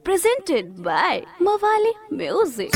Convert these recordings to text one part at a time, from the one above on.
presented by Mawali Music.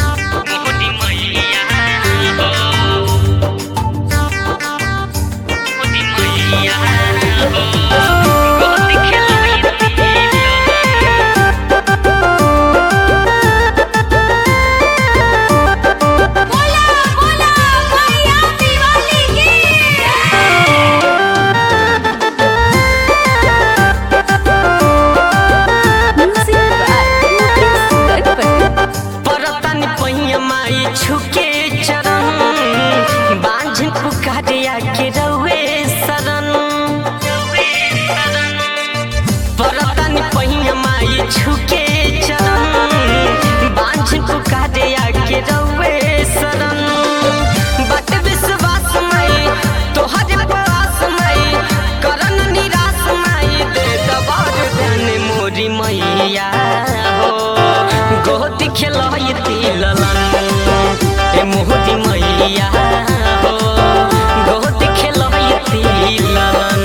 छुके चरण बांझ पुकारे आके रवे शरण बट विश्वास मई तोहरे पास मई करन निराश मई दे दबार धन मोरी मैया हो गोद खेलती ललन ए मोरी मैया हो गोद खेलती ललन।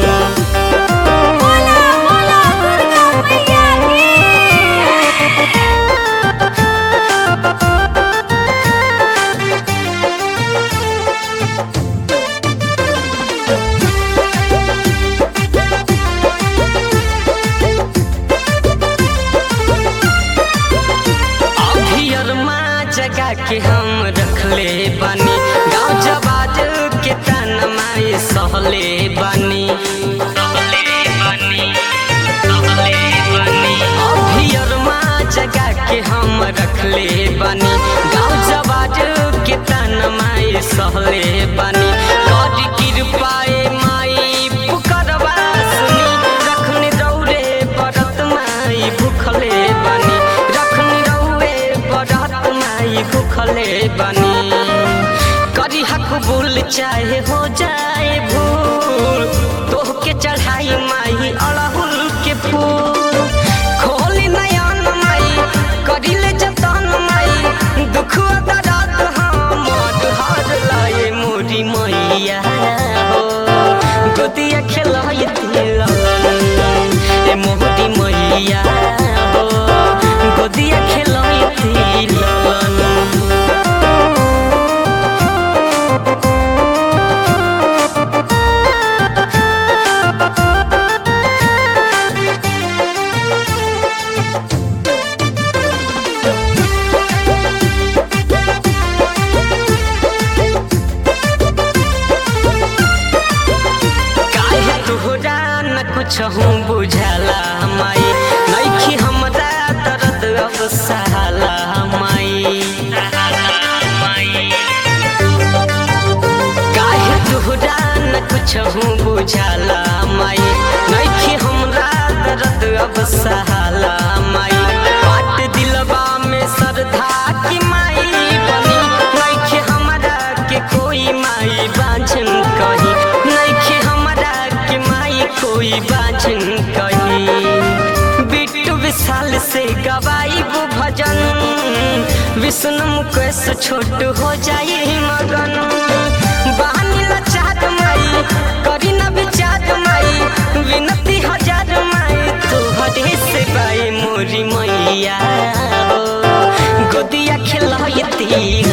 जगा के हम रखले बानी गाँव जबाज के ताना माई सहले बानी अभियर माँ जगा के हम रखले बानी गाँव जबाज के ताना माई सहले बानी कर कृपाए माई पुकरवा सुनी रखने दौरे बरत माई भूखले बानी भूखले बनी करी हक भूल चाहे हो जाए भूल तोह के चढ़ाई माई अड़हुल के फूल खोली नयन माई करी ले जतन माई दुख दर्द हम हर लाए मोरी मैया हो गोदिया खेलती ए मोरी मैया हो गोदिया खेलती ललन। कुछ हूँ बुझाला माई नइखी हमरा दर्द अब सहाला माई काहे तुहरा न कुछ हूँ बुझाला माई नइखी हमरा दर्द अब सहाला माई बात दिलवा में श्रद्धा की माई बनी नइखी हमरा के कोई माई बांझन कही नइखी हमरा के माई कोई बांझन कही बिट्टू विशाल से गवाई वो भजन विष्णु मुकेश छोट हो जाए मगन बहानी लाचार माई करी न विचार माई विनती हजार माई तोहरे से बाई मोरी मैया हो गोदिया खेलती